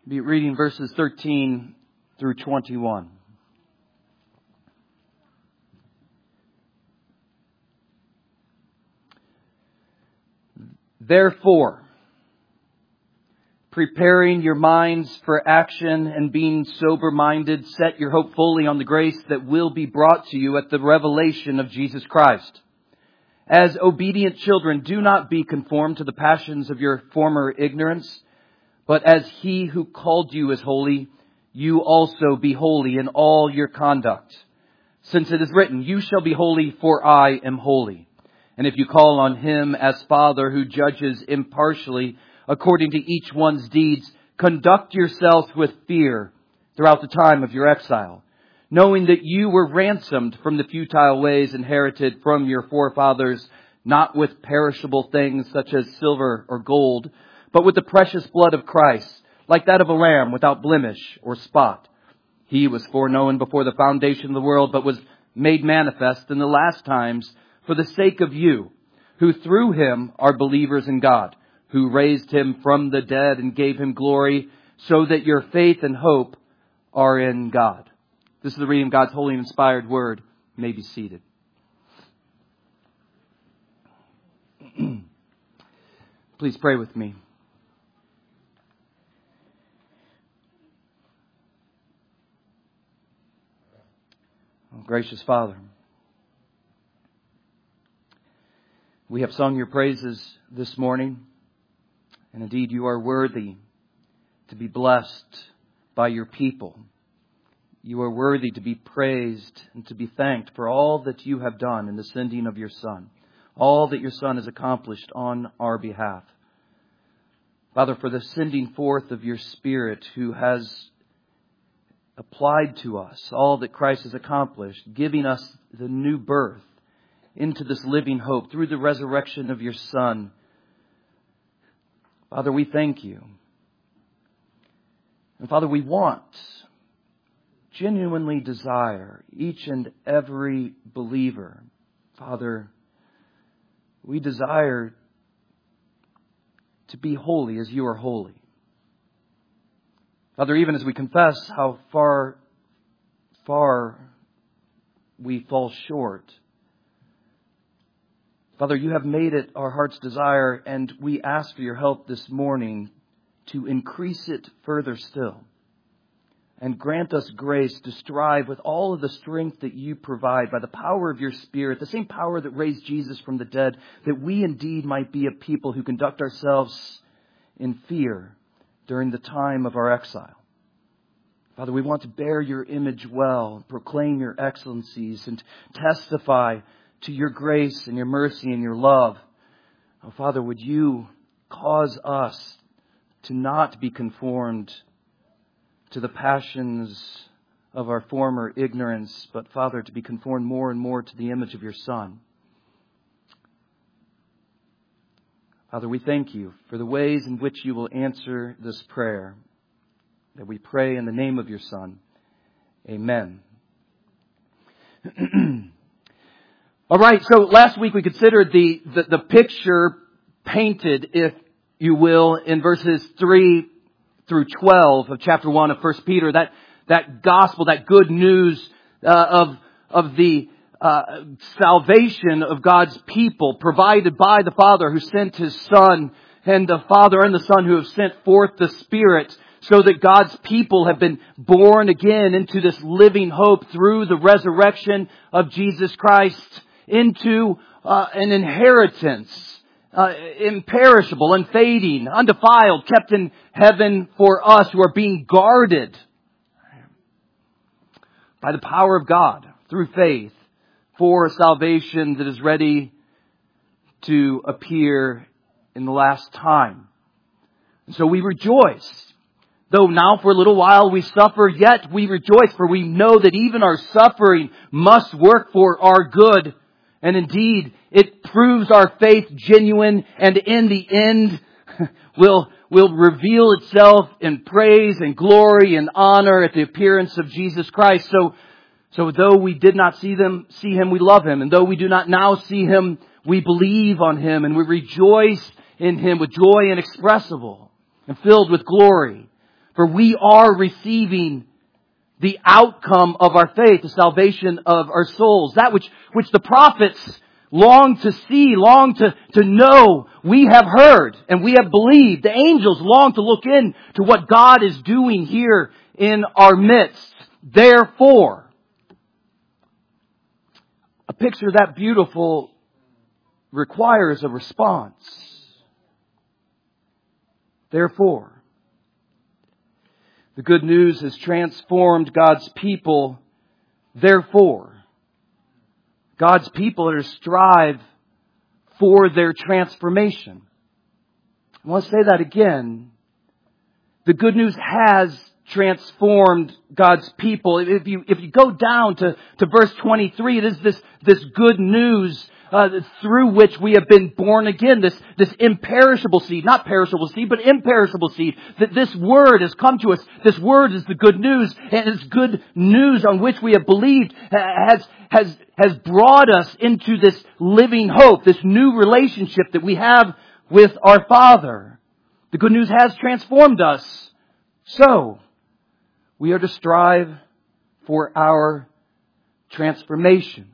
Be reading verses 13 through 21. Therefore, preparing your minds for action and being sober-minded, set your hope fully on the grace that will be brought to you at the revelation of Jesus Christ. As obedient children, do not be conformed to the passions of your former ignorance, but as He who called you is holy, you also be holy in all your conduct. Since it is written, you shall be holy, for I am holy. And if you call on Him as Father who judges impartially according to each one's deeds, conduct yourselves with fear throughout the time of your exile, knowing that you were ransomed from the futile ways inherited from your forefathers, not with perishable things such as silver or gold, but with the precious blood of Christ, like that of a lamb without blemish or spot. He was foreknown before the foundation of the world, but was made manifest in the last times for the sake of you, who through Him are believers in God, who raised Him from the dead and gave Him glory, so that your faith and hope are in God. This is the reading of God's holy and inspired word. You may be seated. Please pray with me. Oh, gracious Father, we have sung your praises this morning, and indeed you are worthy to be blessed by your people. You are worthy to be praised and to be thanked for all that you have done in the sending of your Son, all that your Son has accomplished on our behalf. Father, for the sending forth of your Spirit who has applied to us all that Christ has accomplished, giving us the new birth into this living hope through the resurrection of your Son. Father, we thank you. And Father, we genuinely desire each and every believer. Father, we desire to be holy as you are holy. Father, even as we confess how far we fall short, Father, you have made it our heart's desire, and we ask for your help this morning to increase it further still. And grant us grace to strive with all of the strength that you provide by the power of your Spirit, the same power that raised Jesus from the dead, that we indeed might be a people who conduct ourselves in fear during the time of our exile. Father, we want to bear your image well, proclaim your excellencies, and testify to your grace and your mercy and your love. Oh, Father, would you cause us to not be conformed to the passions of our former ignorance, but Father, to be conformed more and more to the image of your Son. Father, we thank you for the ways in which you will answer this prayer, that we pray in the name of your Son. Amen. All right, so last week we considered the picture painted, if you will, in verses 3 through 12 of chapter 1 of 1 Peter, that gospel, that good news of the salvation of God's people provided by the Father who sent His Son, and the Father and the Son who have sent forth the Spirit, so that God's people have been born again into this living hope through the resurrection of Jesus Christ into an inheritance, imperishable, unfading, undefiled, kept in heaven for us who are being guarded by the power of God through faith for a salvation that is ready to appear in the last time. And so we rejoice. Though now for a little while we suffer, yet we rejoice, for we know that even our suffering must work for our good. And indeed, it proves our faith genuine, and in the end will reveal itself in praise and glory and honor at the appearance of Jesus Christ. So though we did not see Him, we love Him. And though we do not now see Him, we believe on Him, and we rejoice in Him with joy inexpressible and filled with glory. For we are receiving the outcome of our faith, the salvation of our souls. That which the prophets long to see, long to know, we have heard and we have believed. The angels long to look in to what God is doing here in our midst. Therefore, a picture that beautiful requires a response. Therefore, the good news has transformed God's people. Therefore, God's people are to strive for their transformation. I want to say that again. The good news has transformed God's people. If you go down to verse 23, it is this good news through which we have been born again. This imperishable seed, not perishable seed, but imperishable seed. That this word has come to us. This word is the good news, and this good news on which we have believed has brought us into this living hope, this new relationship that we have with our Father. The good news has transformed us. So, we are to strive for our transformation.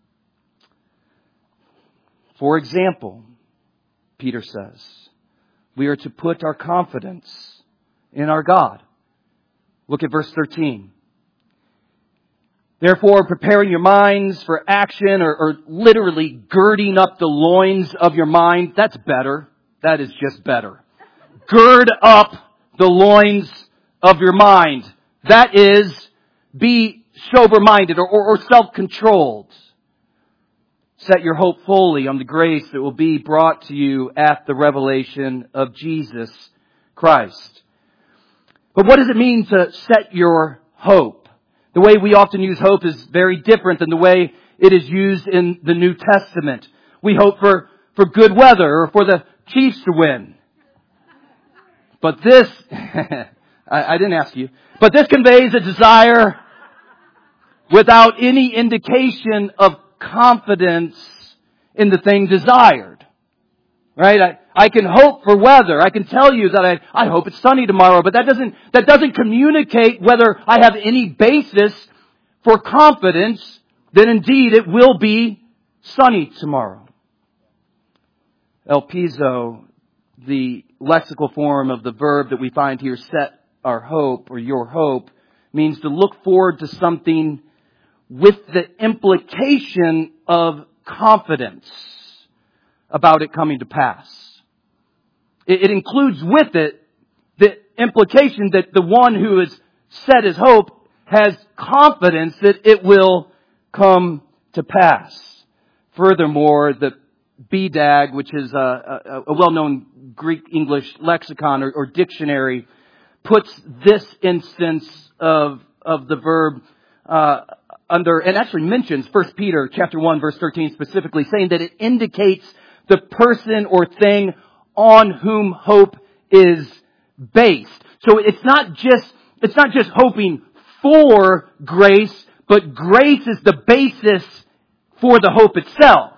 For example, Peter says, we are to put our confidence in our God. Look at verse 13. Therefore, preparing your minds for action, or literally girding up the loins of your mind. That's better. That is just better. Gird up the loins of your mind. That is, be sober-minded or self-controlled. Set your hope fully on the grace that will be brought to you at the revelation of Jesus Christ. But what does it mean to set your hope? The way we often use hope is very different than the way it is used in the New Testament. We hope for good weather or for the Chiefs to win. But this, I didn't ask you, but this conveys a desire without any indication of confidence in the thing desired. Right? I can hope for weather. I can tell you that I hope it's sunny tomorrow, but that doesn't communicate whether I have any basis for confidence that indeed it will be sunny tomorrow. Elpizo, the lexical form of the verb that we find here, set our hope or your hope, means to look forward to something with the implication of confidence about it coming to pass. It includes with it the implication that the one who has set his hope has confidence that it will come to pass. Furthermore, the BDAG, which is a well-known Greek-English lexicon or dictionary, puts this instance of the verb under, and actually mentions 1 Peter chapter 1 verse 13 specifically, saying that it indicates the person or thing on whom hope is based. So it's not just hoping for grace, but grace is the basis for the hope itself.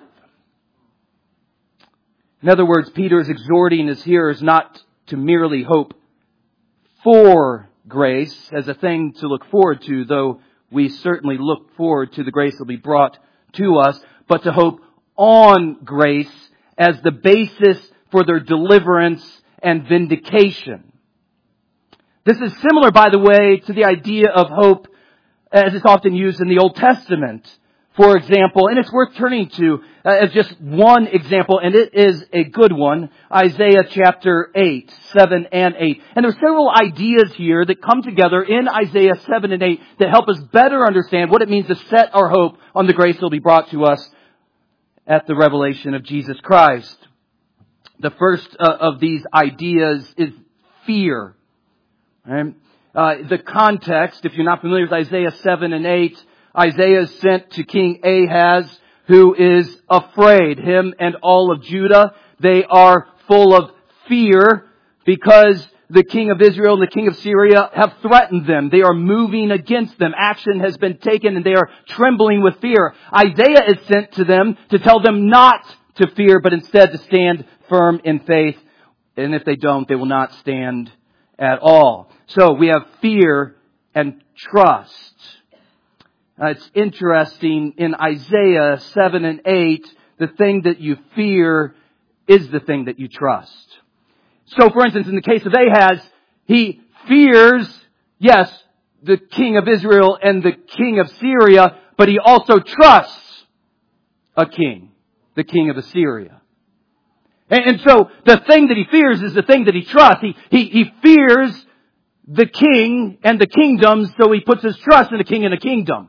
In other words, Peter is exhorting his hearers not to merely hope for grace as a thing to look forward to, though we certainly look forward to the grace that will be brought to us, but to hope on grace as the basis for their deliverance and vindication. This is similar, by the way, to the idea of hope as it's often used in the Old Testament. For example, and it's worth turning to as just one example, and it is a good one, Isaiah chapter 8, 7 and 8. And there's several ideas here that come together in Isaiah 7 and 8 that help us better understand what it means to set our hope on the grace that will be brought to us at the revelation of Jesus Christ. The first of these ideas is fear. Right? The context, if you're not familiar with Isaiah 7 and 8, Isaiah is sent to King Ahaz, who is afraid. Him and all of Judah, they are full of fear because the king of Israel and the king of Syria have threatened them. They are moving against them. Action has been taken and they are trembling with fear. Isaiah is sent to them to tell them not to fear, but instead to stand firm in faith. And if they don't, they will not stand at all. So we have fear and trust. It's interesting, in Isaiah 7 and 8, the thing that you fear is the thing that you trust. So, for instance, in the case of Ahaz, he fears, yes, the king of Israel and the king of Syria, but he also trusts a king, the king of Assyria. And so the thing that he fears is the thing that he trusts. He fears the king and the kingdom, so he puts his trust in the king and the kingdom.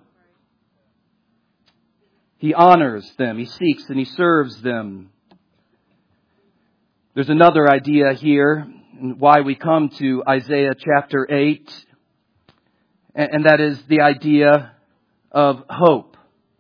He honors them, he seeks and he serves them. There's another idea here, why we come to Isaiah chapter 8, and that is the idea of hope.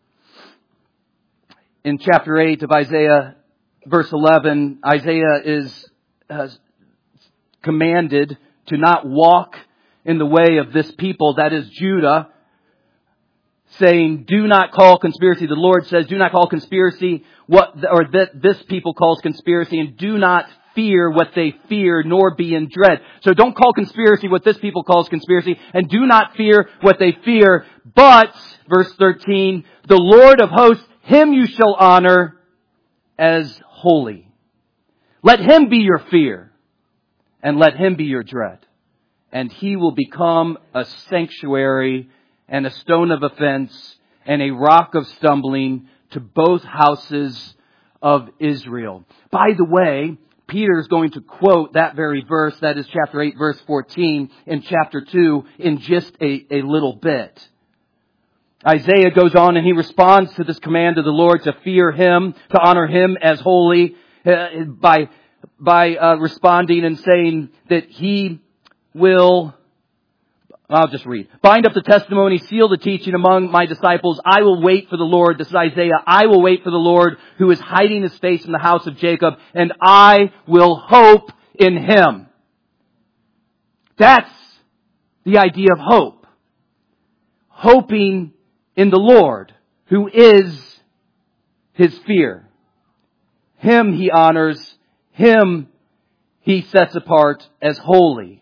In chapter 8 of Isaiah, verse 11, Isaiah is commanded to not walk in the way of this people, that is Judah, saying, do not call conspiracy. The Lord says, do not call conspiracy that this people calls conspiracy, and do not fear what they fear, nor be in dread. So don't call conspiracy what this people calls conspiracy, and do not fear what they fear. But, verse 13, the Lord of hosts, Him you shall honor as holy. Let Him be your fear, and let Him be your dread. And He will become a sanctuary and a stone of offense and a rock of stumbling to both houses of Israel. By the way, Peter is going to quote that very verse, that is chapter 8, verse 14, in chapter 2 in just a little bit. Isaiah goes on and he responds to this command of the Lord to fear Him, to honor Him as holy, by responding and saying that He will... I'll just read. Bind up the testimony, seal the teaching among my disciples. I will wait for the Lord. This is Isaiah. I will wait for the Lord who is hiding His face in the house of Jacob, and I will hope in Him. That's the idea of hope. Hoping in the Lord, who is His fear. Him He honors. Him He sets apart as holy.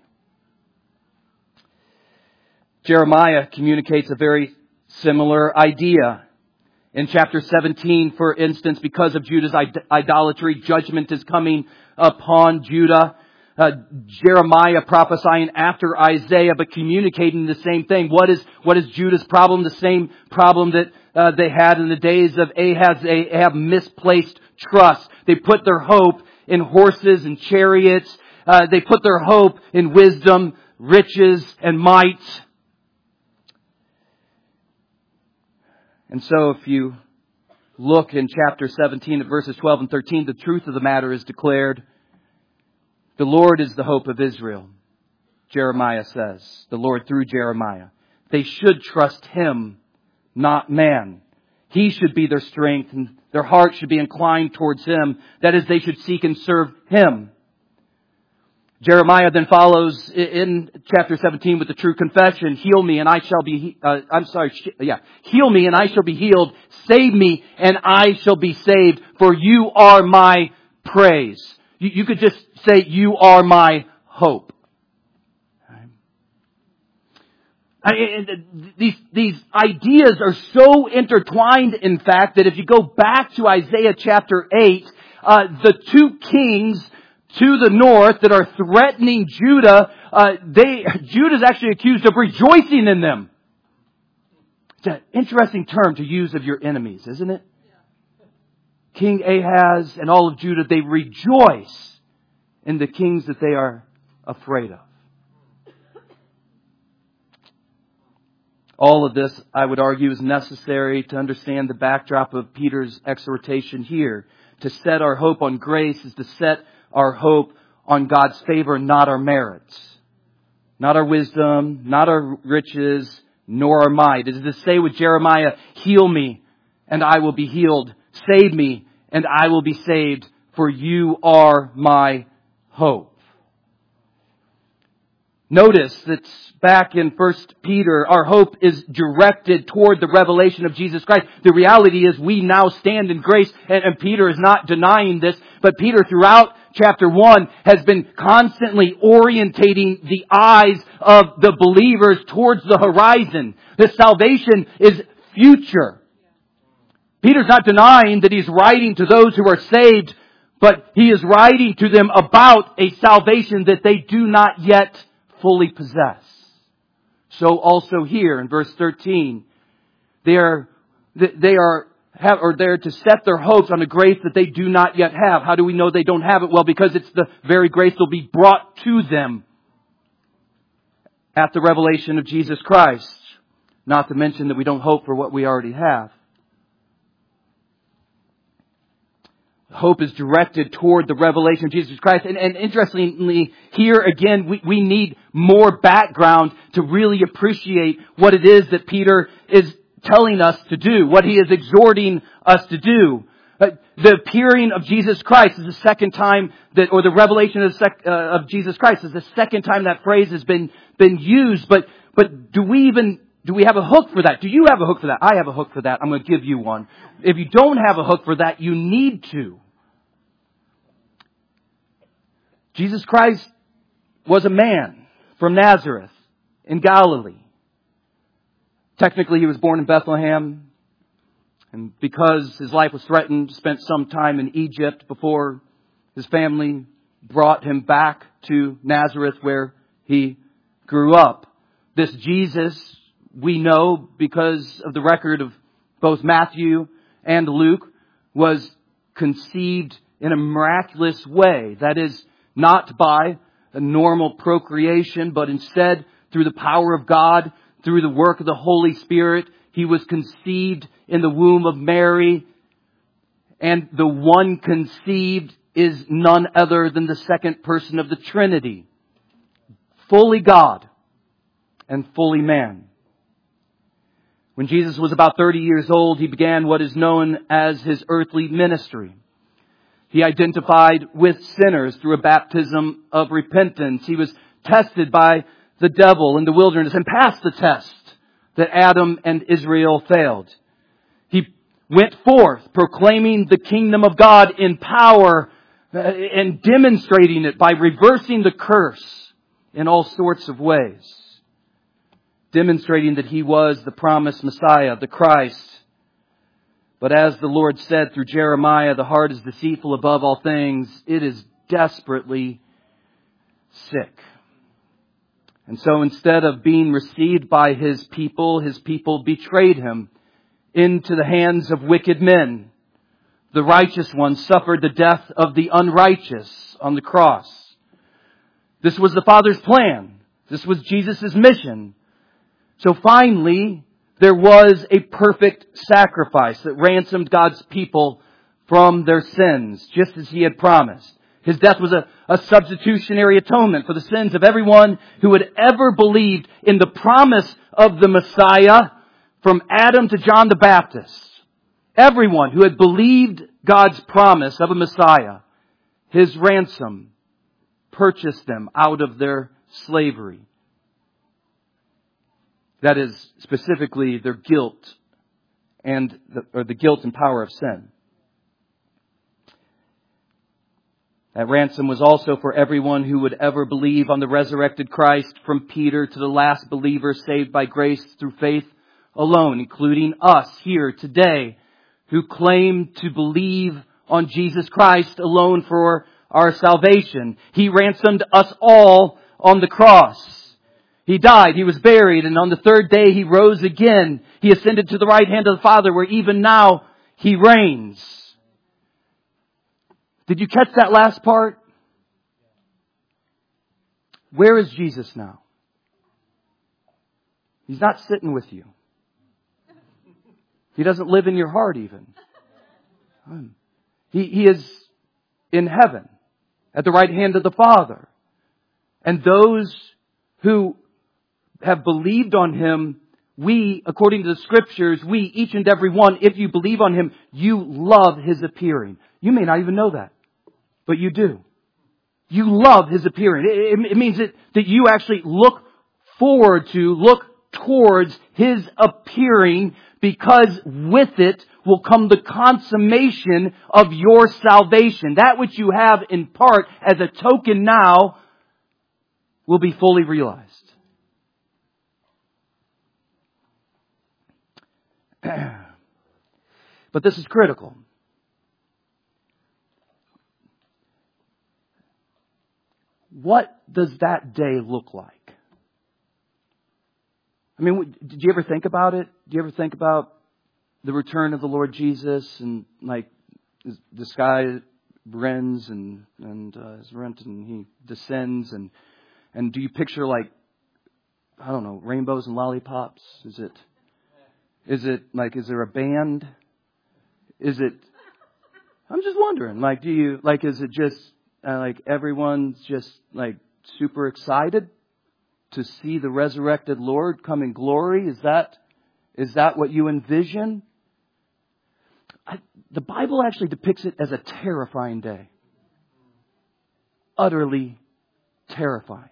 Jeremiah communicates a very similar idea. In chapter 17, for instance, because of Judah's idolatry, judgment is coming upon Judah. Jeremiah prophesying after Isaiah, but communicating the same thing. What is Judah's problem? The same problem that they had in the days of Ahaz. They have misplaced trust. They put their hope in horses and chariots. They put their hope in wisdom, riches, and might. And so if you look in chapter 17 at verses 12 and 13, the truth of the matter is declared. The Lord is the hope of Israel, Jeremiah says. The Lord through Jeremiah. They should trust Him, not man. He should be their strength, and their heart should be inclined towards Him. That is, they should seek and serve Him. Jeremiah then follows in chapter 17 with the true confession, heal me and I shall be, heal me and I shall be healed. Save me and I shall be saved, for you are my praise. You could just say, you are my hope. These ideas are so intertwined, in fact, that if you go back to Isaiah chapter 8, the two kings to the north that are threatening Judah, Judah's actually accused of rejoicing in them. It's an interesting term to use of your enemies, isn't it? King Ahaz and all of Judah, they rejoice in the kings that they are afraid of. All of this, I would argue, is necessary to understand the backdrop of Peter's exhortation here. To set our hope on grace is to set our hope on God's favor, not our merits. Not our wisdom, not our riches, nor our might. It is to say with Jeremiah, heal me and I will be healed. Save me and I will be saved, for you are my hope. Notice that back in 1 Peter, our hope is directed toward the revelation of Jesus Christ. The reality is we now stand in grace, and Peter is not denying this, but Peter throughout chapter 1 has been constantly orientating the eyes of the believers towards the horizon. This salvation is future. Peter's not denying that he's writing to those who are saved, but he is writing to them about a salvation that they do not yet fully possess. So also here in verse 13, they're to set their hopes on a grace that they do not yet have. How do we know they don't have it? Well, because it's the very grace that will be brought to them at the revelation of Jesus Christ. Not to mention that we don't hope for what we already have. Hope is directed toward the revelation of Jesus Christ. And interestingly, here again, we need more background to really appreciate what it is that Peter is telling us to do, what he is exhorting us to do. The appearing of Jesus Christ is the second time or the revelation of Jesus Christ is the second time that phrase has been used. But do we have a hook for that? Do you have a hook for that? I have a hook for that. I'm going to give you one. If you don't have a hook for that, you need to. Jesus Christ was a man from Nazareth in Galilee. Technically, he was born in Bethlehem. And because his life was threatened, spent some time in Egypt before his family brought him back to Nazareth where he grew up. This Jesus, we know because of the record of both Matthew and Luke, was conceived in a miraculous way. That is, not by a normal procreation, but instead through the power of God, through the work of the Holy Spirit. He was conceived in the womb of Mary. And the one conceived is none other than the second person of the Trinity. Fully God and fully man. When Jesus was about 30 years old, he began what is known as his earthly ministry. He identified with sinners through a baptism of repentance. He was tested by the devil in the wilderness and passed the test that Adam and Israel failed. He went forth proclaiming the kingdom of God in power and demonstrating it by reversing the curse in all sorts of ways. Demonstrating that he was the promised Messiah, the Christ. But as the Lord said through Jeremiah, the heart is deceitful above all things. It is desperately sick. And so instead of being received by his people betrayed him into the hands of wicked men. The righteous one suffered the death of the unrighteous on the cross. This was the Father's plan. This was Jesus' mission. So finally, there was a perfect sacrifice that ransomed God's people from their sins, just as he had promised. His death was a substitutionary atonement for the sins of everyone who had ever believed in the promise of the Messiah from Adam to John the Baptist. Everyone who had believed God's promise of a Messiah, his ransom purchased them out of their slavery. That is, specifically their guilt and the guilt and power of sin. That ransom was also for everyone who would ever believe on the resurrected Christ, from Peter to the last believer saved by grace through faith alone, including us here today who claim to believe on Jesus Christ alone for our salvation. He ransomed us all on the cross. He died, he was buried, and on the third day he rose again. He ascended to the right hand of the Father, where even now he reigns. Did you catch that last part? Where is Jesus now? He's not sitting with you. He doesn't live in your heart even. He is in heaven at the right hand of the Father. And those who have believed on him, we, according to the Scriptures, we, each and every one, if you believe on him, you love his appearing. You may not even know that, but you do. You love his appearing. It means that you actually look towards his appearing because with it will come the consummation of your salvation. That which you have in part as a token now will be fully realized. But this is critical. What does that day look like? I mean, did you ever think about it? Do you ever think about the return of the Lord Jesus and like the sky rends and is rent and He descends and do you picture like, I don't know, rainbows and lollipops? Is it like, is there a band? I'm just wondering, like, is it just like everyone's just like super excited to see the resurrected Lord come in glory? Is that what you envision? The Bible actually depicts it as a terrifying day. Utterly terrifying.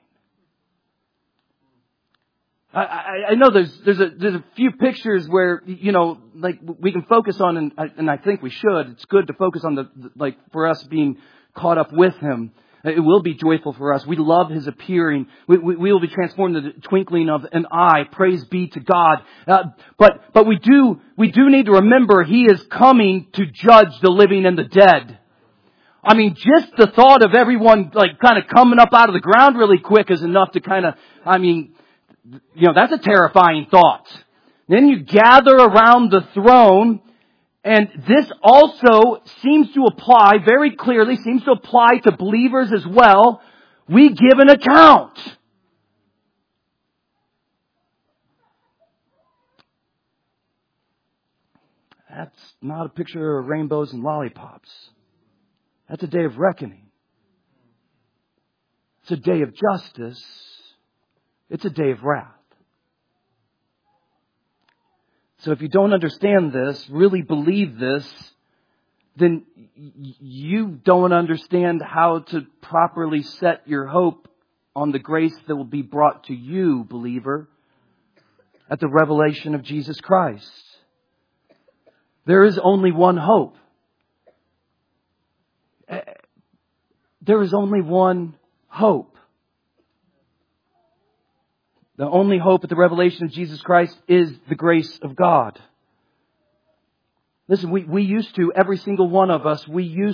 I know there's a few pictures where, like we can focus on, and I think we should. It's good to focus on for us being caught up with Him. It will be joyful for us. We love His appearing. We will be transformed in the twinkling of an eye. Praise be to God. But we do need to remember He is coming to judge the living and the dead. I mean, just the thought of everyone like kind of coming up out of the ground really quick is enough to kind of, that's a terrifying thought. Then you gather around the throne, and this also seems to apply, very clearly, seems to apply to believers as well. We give an account. That's not a picture of rainbows and lollipops. That's a day of reckoning. It's a day of justice. It's a day of wrath. So if you don't understand this, really believe this, then you don't understand how to properly set your hope on the grace that will be brought to you, believer, at the revelation of Jesus Christ. There is only one hope. There is only one hope. The only hope at the revelation of Jesus Christ is the grace of God. Listen, we used to, every single one of us,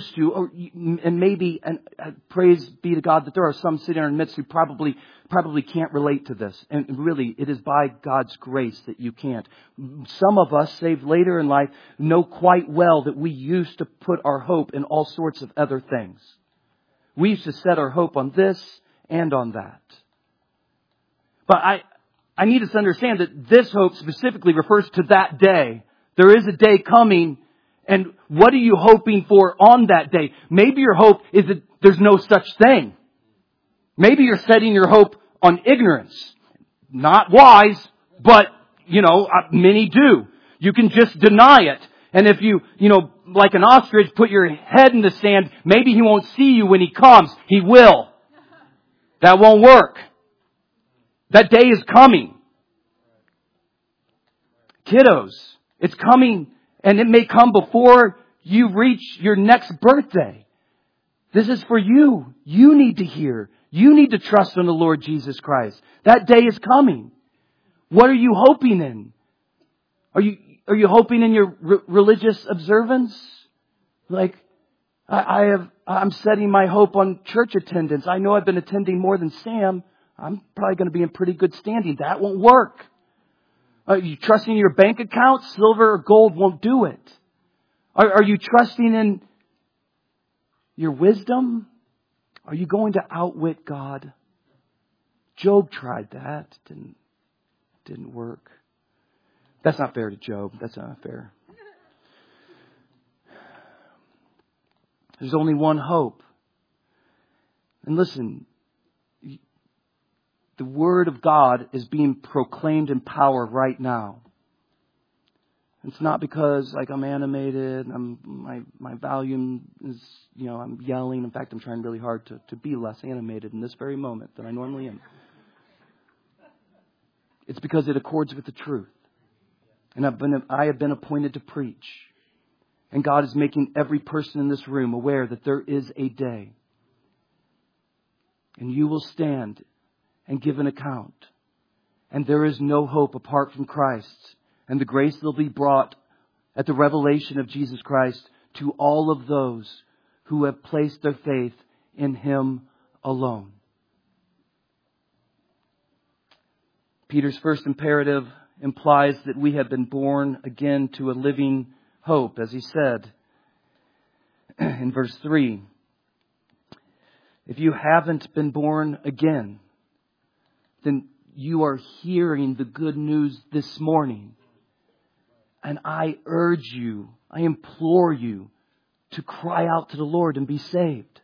and praise be to God that there are some sitting in our midst who probably can't relate to this. And really, it is by God's grace that you can't. Some of us, saved later in life, know quite well that we used to put our hope in all sorts of other things. We used to set our hope on this and on that. But I need us to understand that this hope specifically refers to that day. There is a day coming, and what are you hoping for on that day? Maybe your hope is that there's no such thing. Maybe you're setting your hope on ignorance. Not wise, but, many do. You can just deny it. And if you, like an ostrich, put your head in the sand, maybe He won't see you when He comes. He will. That won't work. That day is coming. Kiddos, it's coming, and it may come before you reach your next birthday. This is for you. You need to hear. You need to trust in the Lord Jesus Christ. That day is coming. What are you hoping in? Are you hoping in your religious observance? Like, I'm setting my hope on church attendance. I know I've been attending more than Sam. I'm probably going to be in pretty good standing. That won't work. Are you trusting in your bank account? Silver or gold won't do it. Are you trusting in your wisdom? Are you going to outwit God? Job tried that. Didn't work. That's not fair to Job. That's not fair. There's only one hope. And listen, the Word of God is being proclaimed in power right now. It's not because I'm animated, my volume is, I'm yelling. In fact, I'm trying really hard to be less animated in this very moment than I normally am. It's because it accords with the truth. And I have been appointed to preach. And God is making every person in this room aware that there is a day. And you will stand and give an account. And there is no hope apart from Christ. And the grace that will be brought at the revelation of Jesus Christ to all of those who have placed their faith in Him alone. Peter's first imperative implies that we have been born again to a living hope, as he said in verse 3. If you haven't been born again, then you are hearing the good news this morning. And I urge you, I implore you to cry out to the Lord and be saved.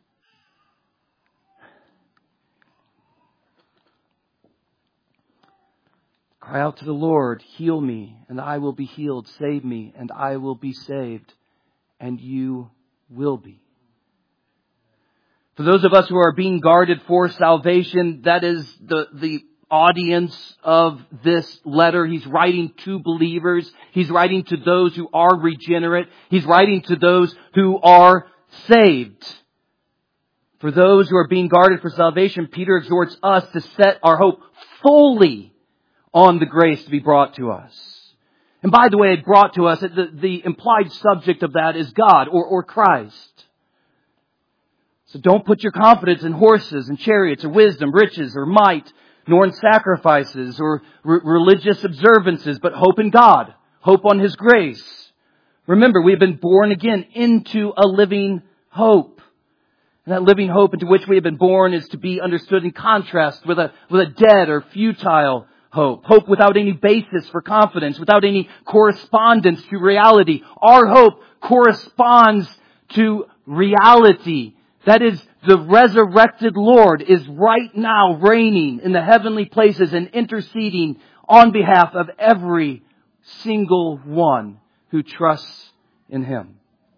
Cry out to the Lord, heal me, and I will be healed. Save me, and I will be saved, and you will be. For those of us who are being guarded for salvation, that is the audience of this letter. He's writing to believers. He's writing to those who are regenerate. He's writing to those who are saved. For those who are being guarded for salvation, Peter exhorts us to set our hope fully on the grace to be brought to us. And by the way, brought to us, the implied subject of that is God or Christ. So don't put your confidence in horses and chariots or wisdom, riches or might, nor in sacrifices or religious observances, but hope in God. Hope on His grace. Remember, we have been born again into a living hope. And that living hope into which we have been born is to be understood in contrast with a dead or futile hope. Hope without any basis for confidence, without any correspondence to reality. Our hope corresponds to reality. That is, the resurrected Lord is right now reigning in the heavenly places and interceding on behalf of every single one who trusts in Him.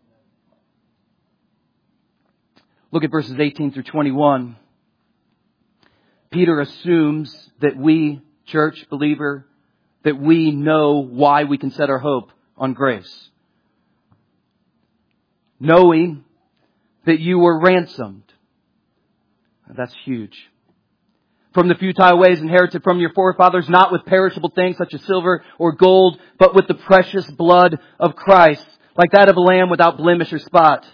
Look at verses 18 through 21. Peter assumes that we, church believer, that we know why we can set our hope on grace. Knowing that you were ransomed. That's huge. From the futile ways inherited from your forefathers, not with perishable things such as silver or gold, but with the precious blood of Christ, like that of a lamb without blemish or spot.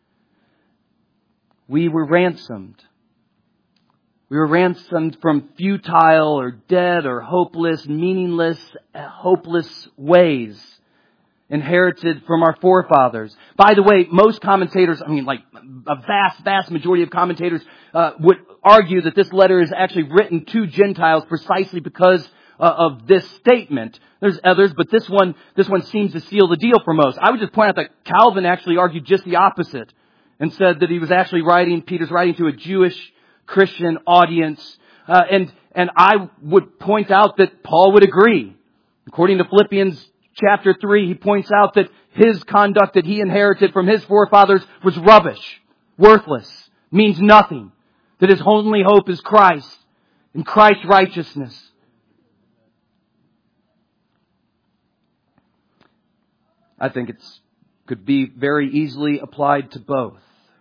We were ransomed. We were ransomed from futile or dead or hopeless, meaningless, hopeless ways inherited from our forefathers. By the way, most commentators, like a vast majority of commentators would argue that this letter is actually written to Gentiles precisely because of this statement. There's others, but this one seems to seal the deal for most. I would just point out that Calvin actually argued just the opposite and said that he was actually Peter's writing to a Jewish Christian audience. And I would point out that Paul would agree. According to Philippians chapter 3, he points out that his conduct that he inherited from his forefathers was rubbish, worthless, means nothing. That his only hope is Christ and Christ's righteousness. I think it could be very easily applied to both.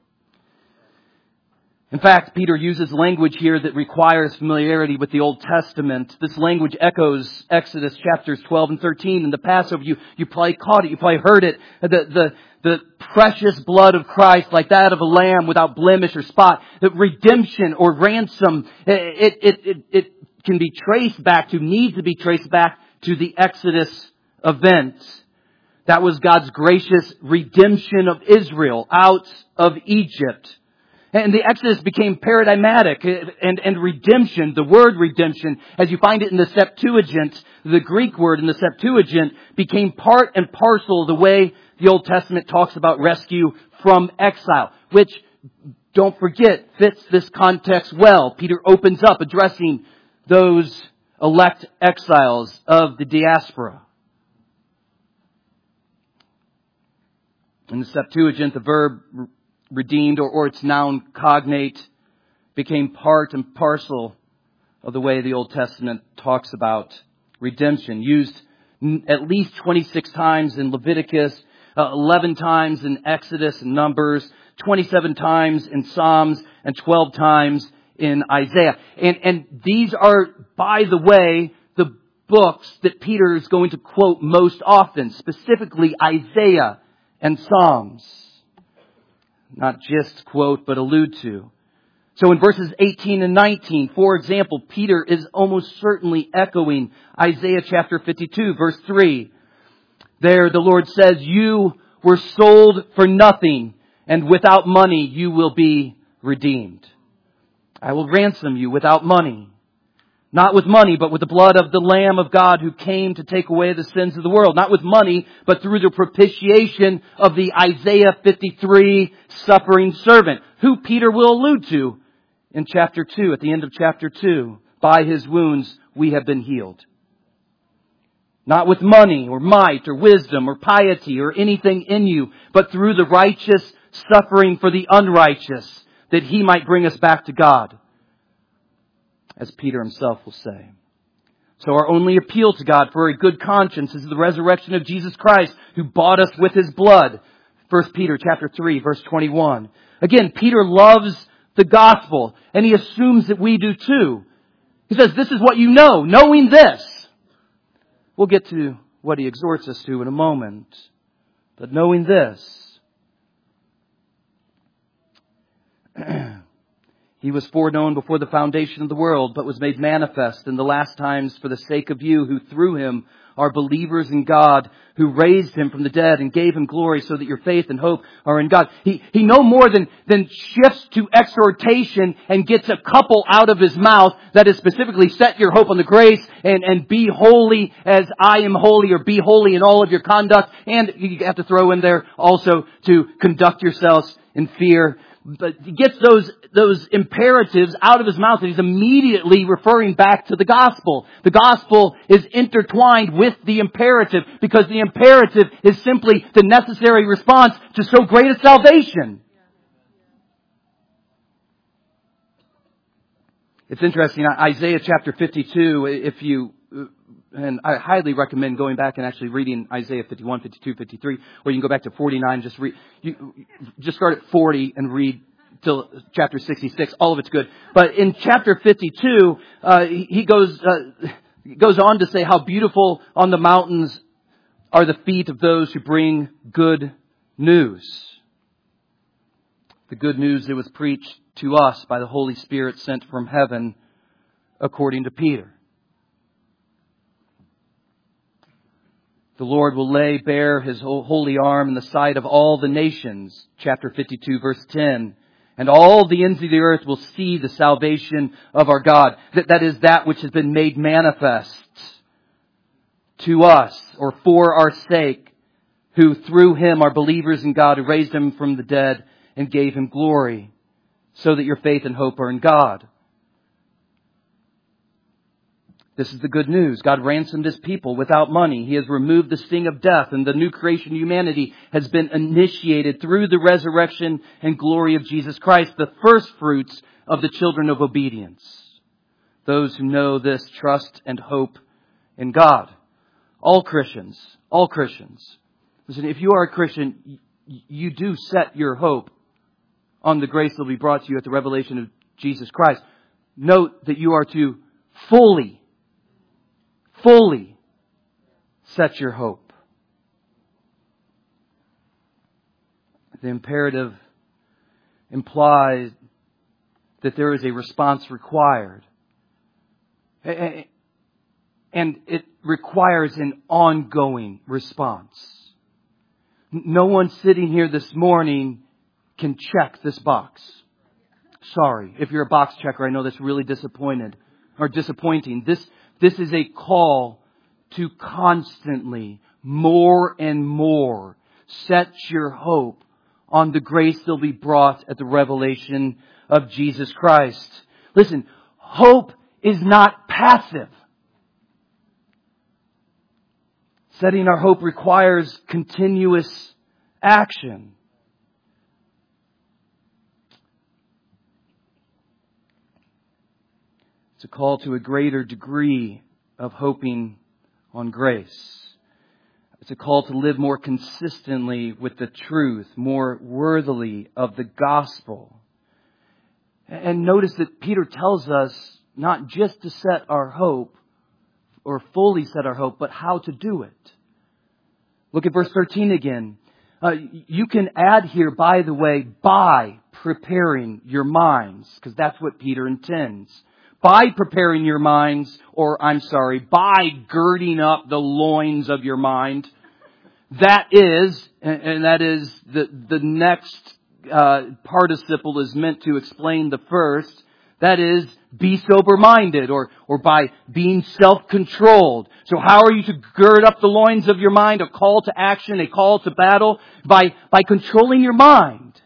In fact, Peter uses language here that requires familiarity with the Old Testament. This language echoes Exodus chapters 12 and 13. In the Passover, you probably caught it, you probably heard it. The precious blood of Christ, like that of a lamb without blemish or spot. The redemption or ransom, it can be traced back to, needs to be traced back to the Exodus event. That was God's gracious redemption of Israel out of Egypt. And the Exodus became paradigmatic, and redemption, the word redemption, as you find it in the Septuagint, the Greek word in the Septuagint, became part and parcel of the way the Old Testament talks about rescue from exile, which, don't forget, fits this context well. Peter opens up addressing those elect exiles of the diaspora. In the Septuagint, the verb redeemed or its noun cognate became part and parcel of the way the Old Testament talks about redemption, used at least 26 times in Leviticus, 11 times in Exodus and Numbers, 27 times in Psalms, and 12 times in Isaiah. And these are, by the way, the books that Peter is going to quote most often, specifically Isaiah and Psalms. Not just quote, but allude to. So in verses 18 and 19, for example, Peter is almost certainly echoing Isaiah chapter 52, verse 3. There the Lord says, "You were sold for nothing, and without money you will be redeemed. I will ransom you without money. Not with money, but with the blood of the Lamb of God who came to take away the sins of the world." Not with money, but through the propitiation of the Isaiah 53 suffering servant, who Peter will allude to in chapter 2, at the end of chapter 2. By His wounds we have been healed. Not with money or might or wisdom or piety or anything in you, but through the righteous suffering for the unrighteous, that He might bring us back to God, as Peter himself will say. So our only appeal to God for a good conscience is the resurrection of Jesus Christ, who bought us with His blood. 1 Peter chapter 3, verse 21. Again, Peter loves the gospel, and he assumes that we do too. He says, this is what you know, knowing this. We'll get to what he exhorts us to in a moment. But knowing this, He was foreknown before the foundation of the world, but was made manifest in the last times for the sake of you, who through Him are believers in God, who raised Him from the dead and gave Him glory, so that your faith and hope are in God. He no more than shifts to exhortation and gets a couple out of his mouth that is specifically set your hope on the grace and be holy as I am holy, or be holy in all of your conduct. And you have to throw in there also to conduct yourselves in fear. But he gets those imperatives out of his mouth, and he's immediately referring back to the gospel. The gospel is intertwined with the imperative, because the imperative is simply the necessary response to so great a salvation. It's interesting, Isaiah chapter 52, and I highly recommend going back and actually reading Isaiah 51, 52, 53, or you can go back to 49, just start at 40 and read till chapter 66. All of it's good. But in chapter 52, he goes on to say how beautiful on the mountains are the feet of those who bring good news. The good news that was preached to us by the Holy Spirit sent from heaven, according to Peter. The Lord will lay bare His holy arm in the sight of all the nations. Chapter 52, verse 10. And all the ends of the earth will see the salvation of our God. That is that which has been made manifest to us, or for our sake, who through Him are believers in God, who raised Him from the dead and gave Him glory, so that your faith and hope are in God. This is the good news. God ransomed His people without money. He has removed the sting of death, and the new creation of humanity has been initiated through the resurrection and glory of Jesus Christ, the first fruits of the children of obedience. Those who know this trust and hope in God. All Christians. Listen, if you are a Christian, you do set your hope on the grace that will be brought to you at the revelation of Jesus Christ. Note that you are to fully set your hope. The imperative implies that there is a response required. And it requires an ongoing response. No one sitting here this morning can check this box. Sorry. If you're a box checker, I know that's really disappointing. This is a call to constantly, more and more, set your hope on the grace that will be brought at the revelation of Jesus Christ. Listen, hope is not passive. Setting our hope requires continuous action. It's a call to a greater degree of hoping on grace. It's a call to live more consistently with the truth, more worthily of the gospel. And notice that Peter tells us not just to set our hope or fully set our hope, but how to do it. Look at verse 13 again. You can add here, by the way, by preparing your minds, because that's what Peter intends. By preparing your minds, by girding up the loins of your mind. That is, and that is the next participle is meant to explain the first. That is, be sober-minded, or by being self-controlled. So how are you to gird up the loins of your mind? A call to action, a call to battle, by controlling your mind.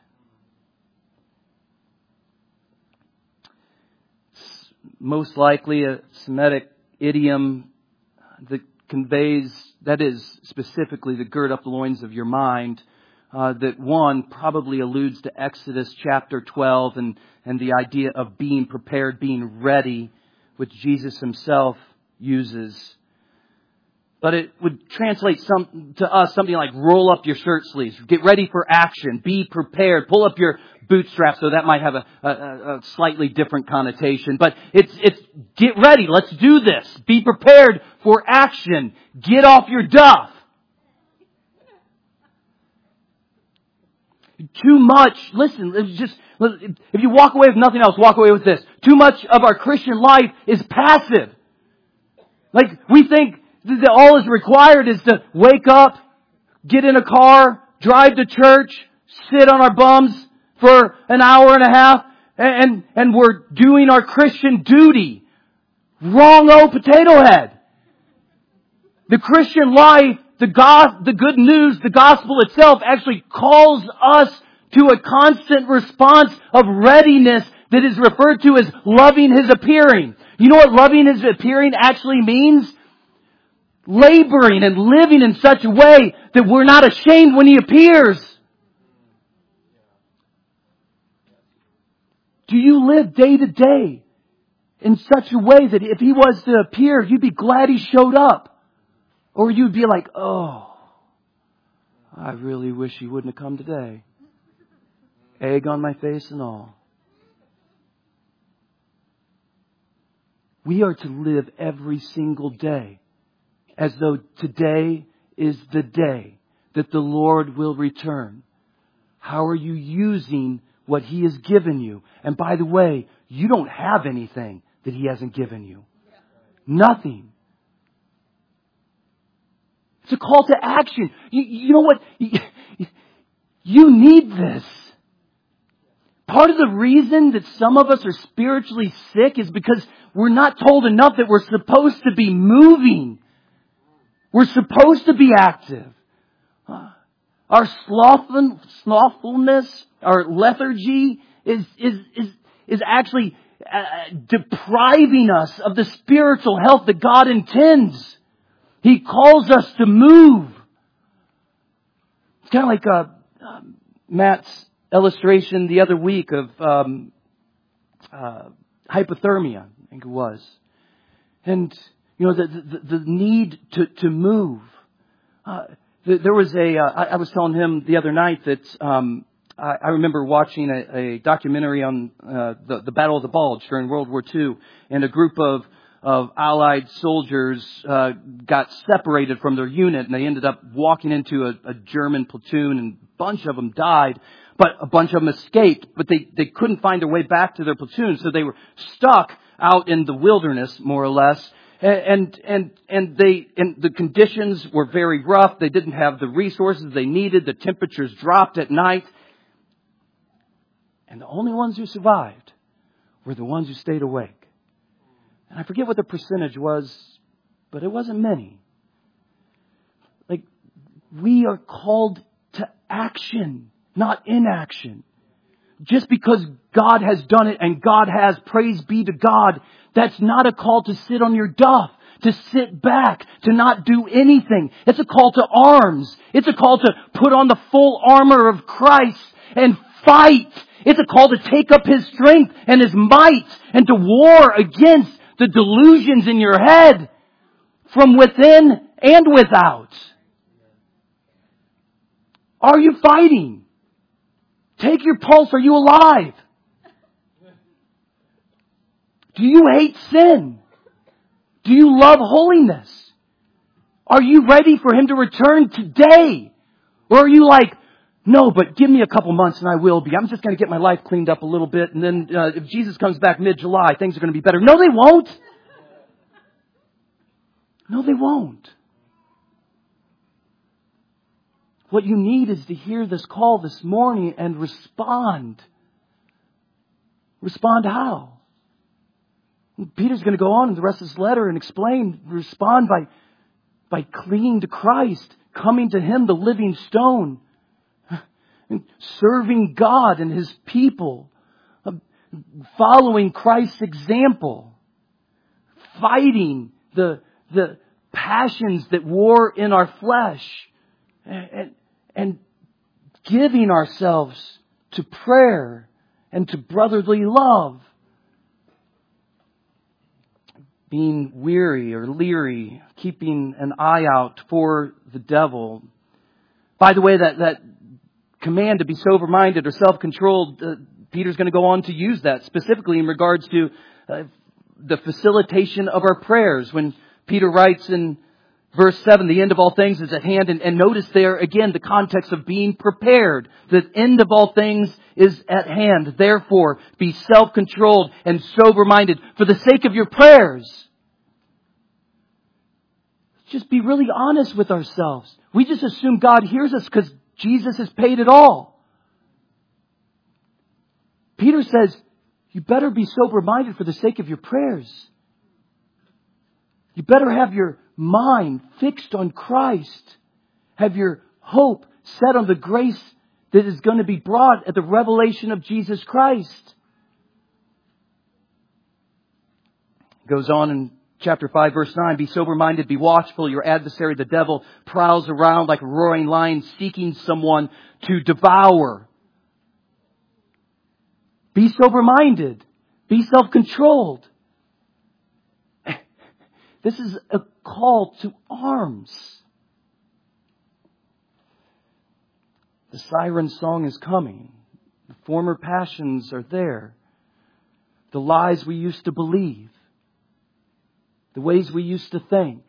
Most likely a Semitic idiom that conveys, that is specifically to gird up the loins of your mind, that one probably alludes to Exodus chapter 12 and the idea of being prepared, being ready, which Jesus himself uses. But it would translate to us something like roll up your shirt sleeves, get ready for action, be prepared, pull up your bootstraps. So that might have a slightly different connotation. But it's get ready, let's do this. Be prepared for action. Get off your duff. Too much, listen, if you walk away with nothing else, walk away with this. Too much of our Christian life is passive. Like, we think that all is required is to wake up, get in a car, drive to church, sit on our bums for an hour and a half, and we're doing our Christian duty. Wrong, potato head. The Christian life, the good news, the gospel itself actually calls us to a constant response of readiness that is referred to as loving His appearing. You know what loving His appearing actually means? Laboring and living in such a way that we're not ashamed when He appears. Do you live day to day in such a way that if He was to appear, you'd be glad He showed up? Or you'd be like, oh, I really wish He wouldn't have come today. Egg on my face and all. We are to live every single day as though today is the day that the Lord will return. How are you using what He has given you? And by the way, you don't have anything that He hasn't given you. Nothing. It's a call to action. You know what? You need this. Part of the reason that some of us are spiritually sick is because we're not told enough that we're supposed to be moving. We're supposed to be active. Our slothfulness, our lethargy is actually depriving us of the spiritual health that God intends. He calls us to move. It's kind of like Matt's illustration the other week of hypothermia, I think it was. And, you know, the need to move. There was I was telling him the other night that I remember watching a documentary on the Battle of the Bulge during World War II, and a group of Allied soldiers got separated from their unit, and they ended up walking into a German platoon, and a bunch of them died, but a bunch of them escaped, but they couldn't find their way back to their platoon, so they were stuck out in the wilderness, more or less, and the conditions were very rough. They didn't have the resources they needed. The temperatures dropped at night, and the only ones who survived were the ones who stayed awake. And I forget what the percentage was, but it wasn't many. Like, we are called to action, not inaction. Just because God has done it and God has, praise be to God, that's not a call to sit on your duff, to sit back, to not do anything. It's a call to arms. It's a call to put on the full armor of Christ and fight. It's a call to take up His strength and His might and to war against the delusions in your head from within and without. Are you fighting? Take your pulse. Are you alive? Do you hate sin? Do you love holiness? Are you ready for Him to return today? Or are you like, no, but give me a couple months and I will be. I'm just going to get my life cleaned up a little bit. And then if Jesus comes back mid-July, things are going to be better. No, they won't. No, they won't. What you need is to hear this call this morning and respond. Respond how? Peter's going to go on in the rest of his letter and respond by clinging to Christ, coming to Him, the living stone, and serving God and His people, following Christ's example, fighting the passions that war in our flesh, and giving ourselves to prayer and to brotherly love. Being weary or leery, keeping an eye out for the devil. By the way, that command to be sober-minded or self-controlled, Peter's going to go on to use that specifically in regards to the facilitation of our prayers. When Peter writes in verse 7, the end of all things is at hand. And notice there again the context of being prepared. The end of all things is at hand. Therefore, be self-controlled and sober-minded for the sake of your prayers. Just be really honest with ourselves. We just assume God hears us because Jesus has paid it all. Peter says, you better be sober-minded for the sake of your prayers. You better have your mind fixed on Christ. Have your hope set on the grace that is going to be brought at the revelation of Jesus Christ. It goes on in chapter 5, verse 9. Be sober-minded, be watchful. Your adversary, the devil, prowls around like a roaring lion seeking someone to devour. Be sober-minded. Be self-controlled. This is a call to arms. The siren song is coming. The former passions are there. The lies we used to believe. The ways we used to think.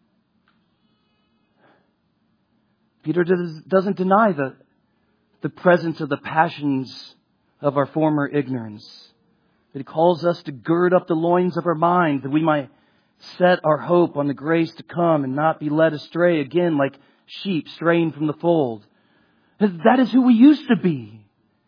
Peter doesn't deny the presence of the passions of our former ignorance. But he calls us to gird up the loins of our mind that we might set our hope on the grace to come and not be led astray again like sheep straying from the fold. That is who we used to be.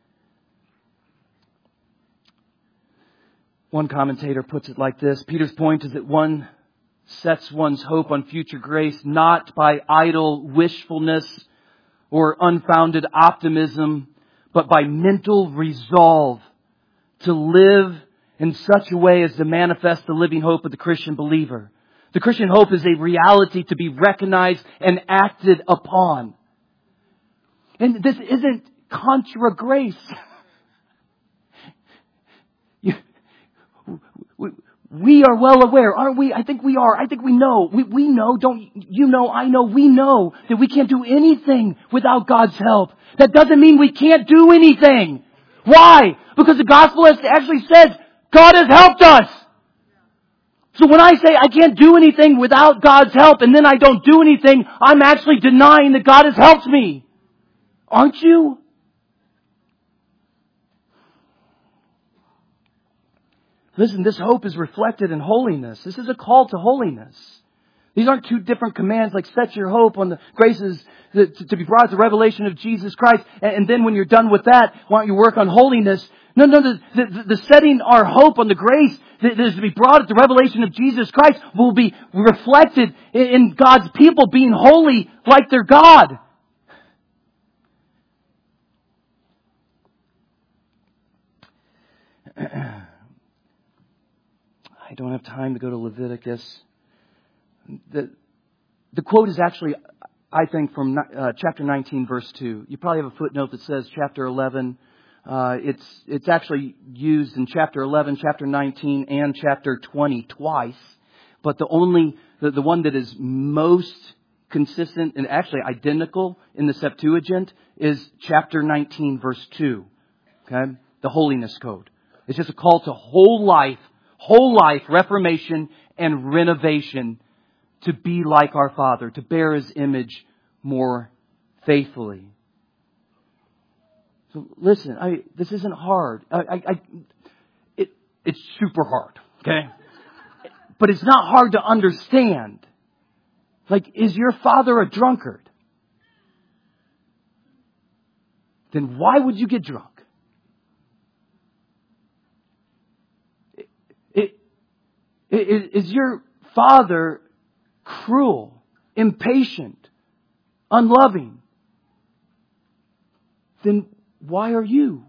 One commentator puts it like this. Peter's point is that one sets one's hope on future grace not by idle wishfulness or unfounded optimism, but by mental resolve to live in such a way as to manifest the living hope of the Christian believer. The Christian hope is a reality to be recognized and acted upon. And this isn't contra grace. We are well aware, aren't we? I think we are. I think we know. We know, don't you know, I know, we know that we can't do anything without God's help. That doesn't mean we can't do anything. Why? Because the gospel actually says God has helped us. So when I say I can't do anything without God's help and then I don't do anything, I'm actually denying that God has helped me. Aren't you? Listen, this hope is reflected in holiness. This is a call to holiness. These aren't two different commands like set your hope on the graces to be brought to the revelation of Jesus Christ. And then when you're done with that, why don't you work on holiness? No, the setting our hope on the grace that is to be brought at the revelation of Jesus Christ will be reflected in God's people being holy like their God. I don't have time to go to Leviticus. The quote is actually, I think, from chapter 19, verse 2. You probably have a footnote that says chapter 11. It's actually used in chapter 11, chapter 19, and chapter 20 twice. But the one that is most consistent and actually identical in the Septuagint is chapter 19, verse 2. Okay? The holiness code. It's just a call to whole life reformation and renovation to be like our Father, to bear His image more faithfully. So listen, this isn't hard. It's super hard, okay? But it's not hard to understand. Like, is your father a drunkard? Then why would you get drunk? Is your father cruel, impatient, unloving? Then why are you?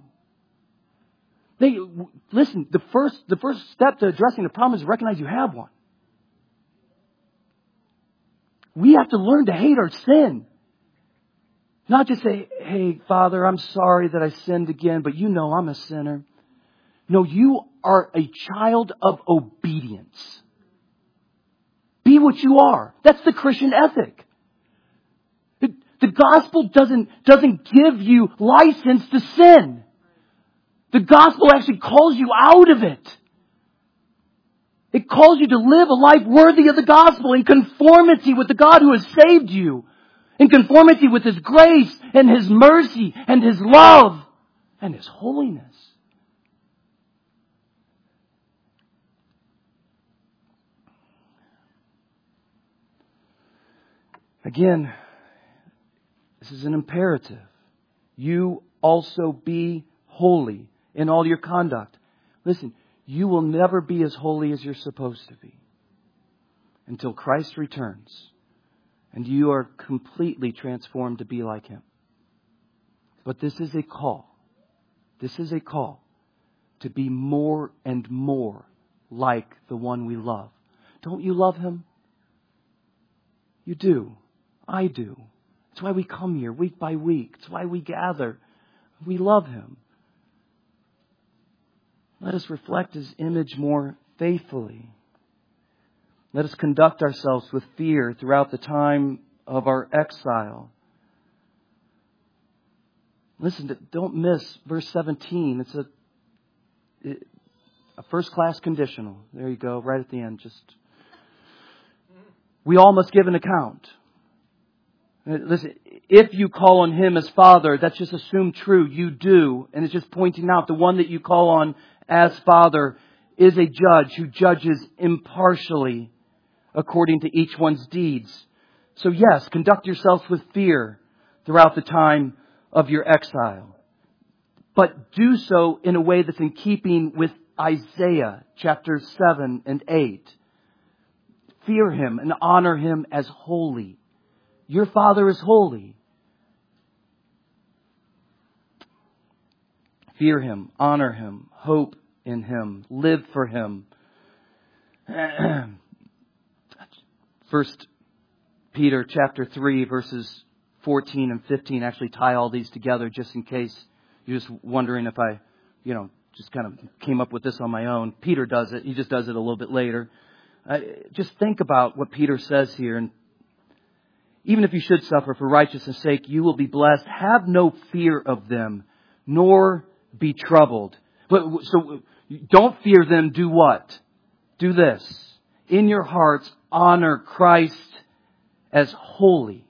Listen, the first step to addressing the problem is to recognize you have one. We have to learn to hate our sin. Not just say, hey, Father, I'm sorry that I sinned again, but you know I'm a sinner. No, you are a child of obedience. Be what you are. That's the Christian ethic. The gospel doesn't give you license to sin. The gospel actually calls you out of it. It calls you to live a life worthy of the gospel in conformity with the God who has saved you. In conformity with His grace and His mercy and His love and His holiness. Again, this is an imperative. You also be holy in all your conduct. Listen, you will never be as holy as you're supposed to be until Christ returns and you are completely transformed to be like Him. But this is a call. This is a call to be more and more like the one we love. Don't you love Him? You do. I do. That's why we come here week by week. It's why we gather. We love Him. Let us reflect His image more faithfully. Let us conduct ourselves with fear throughout the time of our exile. Listen, don't miss verse 17. It's a first-class conditional. There you go, right at the end. We all must give an account. Listen, if you call on Him as Father, that's just assumed true. You do. And it's just pointing out the one that you call on as Father is a judge who judges impartially according to each one's deeds. So yes, conduct yourselves with fear throughout the time of your exile. But do so in a way that's in keeping with Isaiah chapters 7 and 8. Fear Him and honor Him as holy. Your Father is holy. Fear Him, honor Him, hope in Him, live for Him. 1 Peter chapter 3 verses 14 and 15 actually tie all these together just in case you're just wondering if I, just kind of came up with this on my own. Peter does it. He just does it a little bit later. Just think about what Peter says here. And even if you should suffer for righteousness' sake, you will be blessed. Have no fear of them, nor be troubled. So don't fear them. Do what? Do this. In your hearts, honor Christ as holy.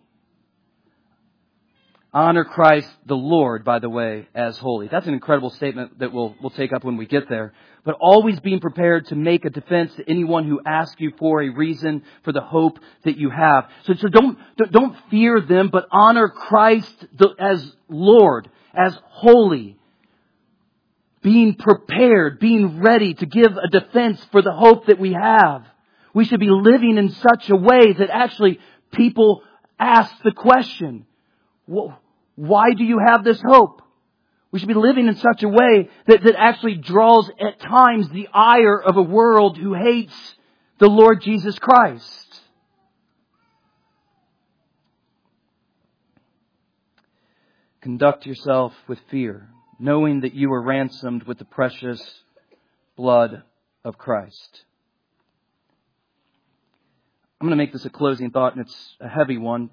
Honor Christ the Lord, by the way, as holy. That's an incredible statement that we'll take up when we get there. But always being prepared to make a defense to anyone who asks you for a reason for the hope that you have. So don't fear them, but honor Christ as Lord, as holy. Being prepared, being ready to give a defense for the hope that we have. We should be living in such a way that actually people ask the question, why do you have this hope? We should be living in such a way that actually draws at times the ire of a world who hates the Lord Jesus Christ. Conduct yourself with fear, knowing that you were ransomed with the precious blood of Christ. I'm going to make this a closing thought, and it's a heavy one.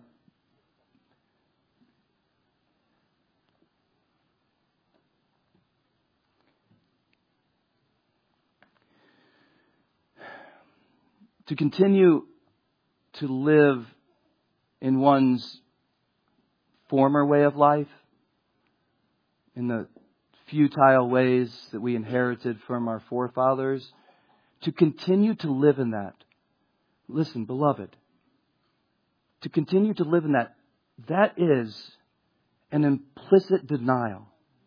To continue to live in one's former way of life, in the futile ways that we inherited from our forefathers, to continue to live in that. Listen, beloved, to continue to live in that, that is an implicit denial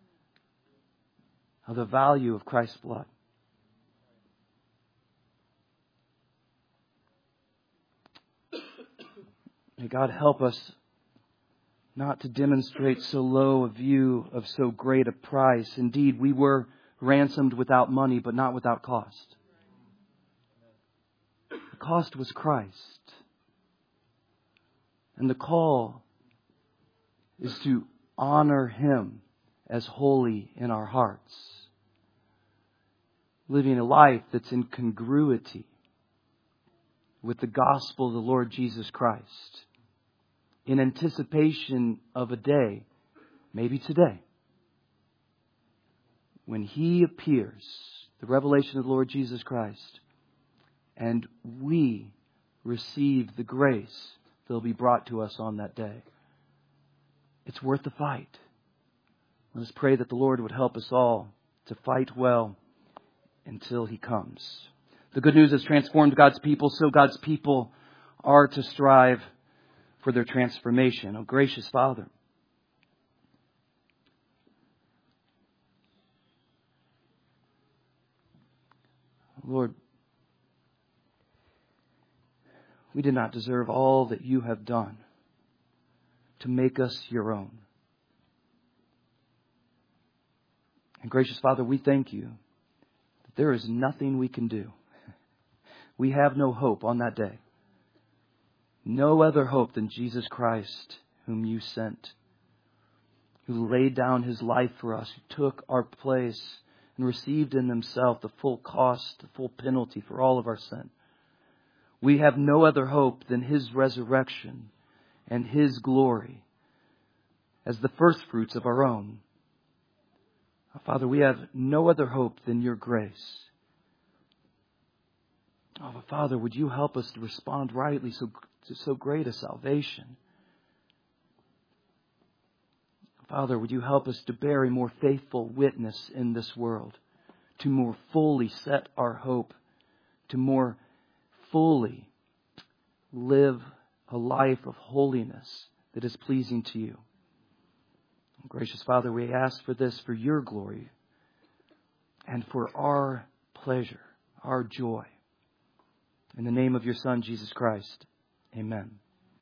of the value of Christ's blood. May God help us not to demonstrate so low a view of so great a price. Indeed, we were ransomed without money, but not without cost. The cost was Christ. And the call is to honor Him as holy in our hearts. Living a life that's in congruity with the gospel of the Lord Jesus Christ. In anticipation of a day, maybe today, when He appears, the revelation of the Lord Jesus Christ, and we receive the grace that will be brought to us on that day. It's worth the fight. Let us pray that the Lord would help us all to fight well until He comes. The good news has transformed God's people, so God's people are to strive for their transformation. Oh, gracious Father, Lord, we did not deserve all that You have done to make us Your own. And gracious Father, we thank You that there is nothing we can do. We have no hope on that day. No other hope than Jesus Christ, whom You sent, who laid down His life for us, who took our place and received in Himself the full cost, the full penalty for all of our sin. We have no other hope than His resurrection and His glory as the first fruits of our own. Father, we have no other hope than Your grace. Oh, Father, would You help us to respond rightly to so great a salvation? Father, would You help us to bear a more faithful witness in this world, to more fully set our hope, to more fully live a life of holiness that is pleasing to You. Gracious Father, we ask for this for Your glory and for our pleasure, our joy. In the name of Your Son, Jesus Christ. Amen.